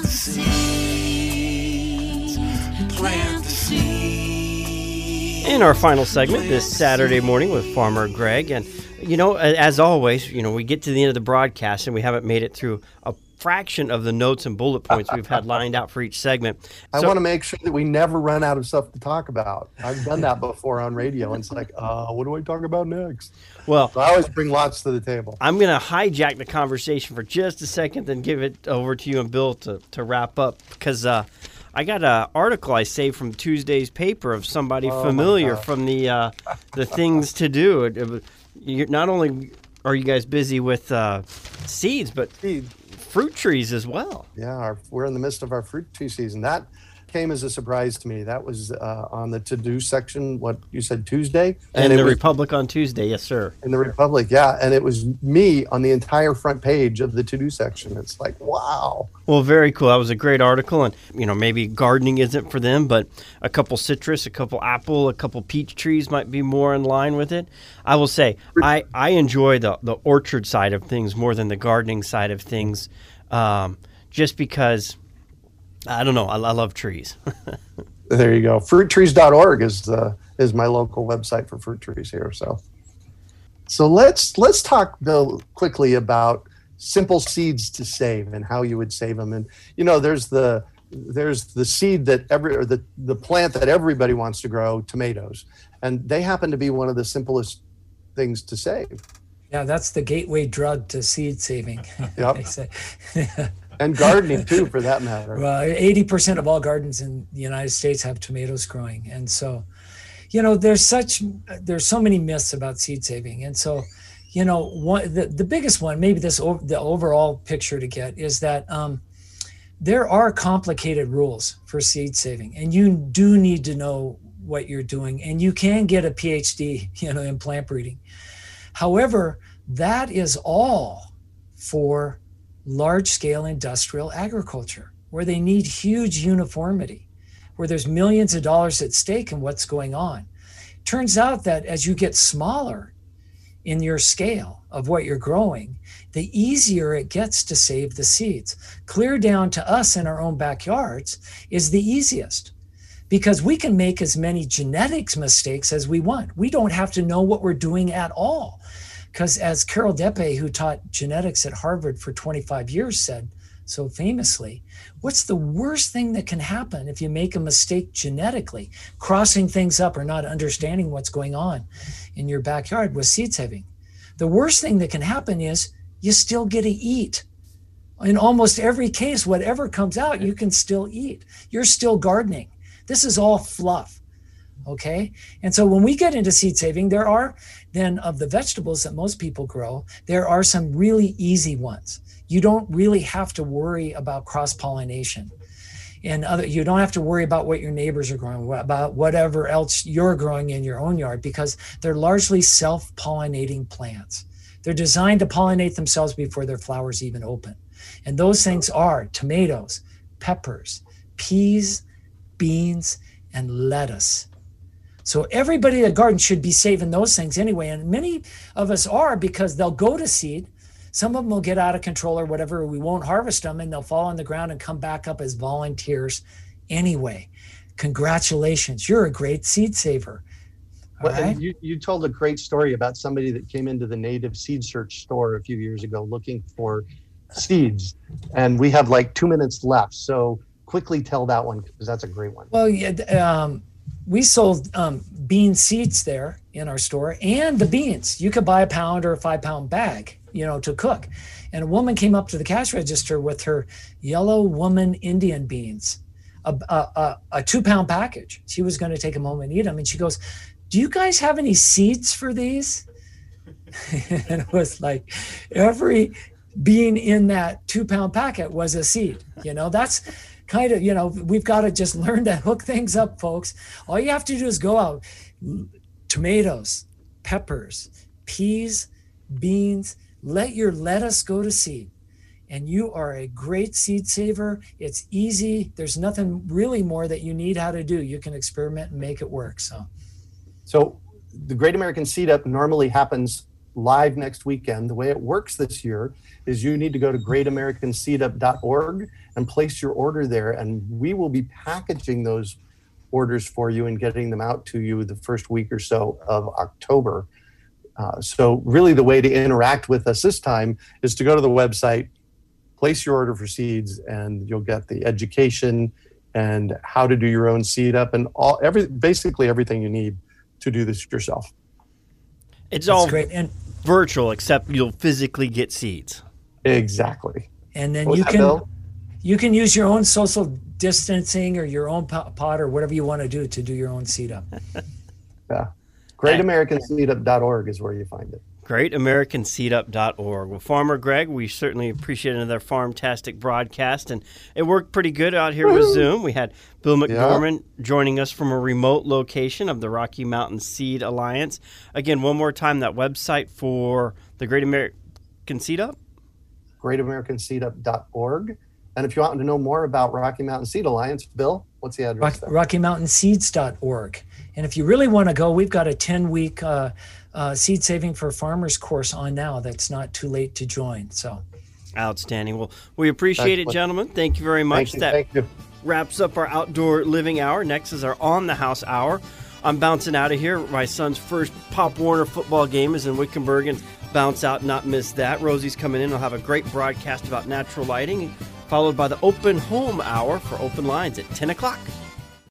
seeds. Plant the seeds. In our final segment this Saturday morning with Farmer Greg. And, as always, we get to the end of the broadcast and we haven't made it through a fraction of the notes and bullet points we've had lined out for each segment. I want to make sure that we never run out of stuff to talk about. I've done that before on radio, and it's like, what do I talk about next? Well, so I always bring lots to the table. I'm going to hijack the conversation for just a second, then give it over to you and Bill to wrap up, because I got an article I saved from Tuesday's paper of somebody familiar from the things to do. Not only are you guys busy with seeds, but fruit trees as well. Yeah, we're in the midst of our fruit tree season. That came as a surprise to me. That was on the to-do section, what you said, Tuesday? And the Republic on Tuesday, yes, sir. In the Republic, yeah. And it was me on the entire front page of the to-do section. It's like, wow. Well, very cool. That was a great article. And, maybe gardening isn't for them, but a couple citrus, a couple apple, a couple peach trees might be more in line with it. I will say, I enjoy the orchard side of things more than the gardening side of things, just because... I don't know. I love trees. There you go. Fruittrees.org is my local website for fruit trees here. So let's talk, Bill, quickly about simple seeds to save and how you would save them. And there's the seed that the plant that everybody wants to grow, tomatoes, and they happen to be one of the simplest things to save. Yeah, that's the gateway drug to seed saving. Yep. They say. And gardening too, for that matter. Well, 80% of all gardens in the United States have tomatoes growing, and so, there's so many myths about seed saving, and so, the biggest one, maybe the overall picture to get is that there are complicated rules for seed saving, and you do need to know what you're doing, and you can get a PhD, in plant breeding. However, that is all for large-scale industrial agriculture, where they need huge uniformity, where there's millions of dollars at stake in what's going on. Turns out that as you get smaller in your scale of what you're growing, the easier it gets to save the seeds. Clear down to us in our own backyards is the easiest, because we can make as many genetics mistakes as we want. We don't have to know what we're doing at all. Because as Carol Deppe, who taught genetics at Harvard for 25 years, said so famously, what's the worst thing that can happen if you make a mistake genetically, crossing things up or not understanding what's going on in your backyard with seed saving? The worst thing that can happen is you still get to eat. In almost every case, whatever comes out, you can still eat. You're still gardening. This is all fluff. Okay. And so when we get into seed saving, there are then, of the vegetables that most people grow, there are some really easy ones. You don't really have to worry about cross-pollination. And you don't have to worry about what your neighbors are growing, about whatever else you're growing in your own yard, because they're largely self-pollinating plants. They're designed to pollinate themselves before their flowers even open. And those things are tomatoes, peppers, peas, beans, and lettuce. So everybody that gardens should be saving those things anyway. And many of us are, because they'll go to seed. Some of them will get out of control or whatever. We won't harvest them, and they'll fall on the ground and come back up as volunteers anyway. Congratulations. You're a great seed saver. Well, right? You told a great story about somebody that came into the Native Seed Search store a few years ago looking for seeds. And we have like 2 minutes left. So quickly tell that one, because that's a great one. Well, yeah, we sold bean seeds there in our store, and the beans. You could buy a pound or a 5-pound bag, to cook. And a woman came up to the cash register with her yellow woman Indian beans, a 2-pound package. She was going to take them home and eat them. And she goes, "Do you guys have any seeds for these?" And it was like every bean in that 2-pound packet was a seed. That's kind of, we've got to just learn to hook things up, folks. All you have to do is go out, tomatoes, peppers, peas, beans, let your lettuce go to seed. And you are a great seed saver. It's easy. There's nothing really more that you need how to do. You can experiment and make it work. So the Great American Seed Up normally happens live next weekend. The way it works this year is you need to go to greatamericanseedup.org and place your order there, and we will be packaging those orders for you and getting them out to you the first week or so of October. So really the way to interact with us this time is to go to the website, place your order for seeds, and you'll get the education and how to do your own seed up and basically everything you need to do this yourself. It's That's all great. And virtual, except you'll physically get seeds. Exactly. and then What's you that, can Bill? you can use your own social distancing or your own pot or whatever you want to do your own seed up. Yeah. GreatAmericanSeedup.org is where you find it. GreatAmericanSeedup.org. Well, Farmer Greg, we certainly appreciate another Farmtastic broadcast, and it worked pretty good out here with Zoom. We had Bill McDormand joining us from a remote location of the Rocky Mountain Seed Alliance. Again, one more time, that website for the Great American Seed Up? GreatAmericanSeedup.org. And if you want to know more about Rocky Mountain Seed Alliance, Bill, what's the address there? RockyMountainSeeds.org. And if you really want to go, we've got a 10-week seed saving for farmers course on now. That's not too late to join. So Outstanding. Well, we appreciate it, gentlemen. Thank you very much. Thank you. Wraps up our outdoor living hour. Next is our on the house hour. I'm bouncing out of here. My son's first Pop Warner football game is in Wickenburg, and bounce out, not miss that. Rosie's coming in. I'll have a great broadcast about natural lighting, followed by the open home hour for open lines at 10 o'clock.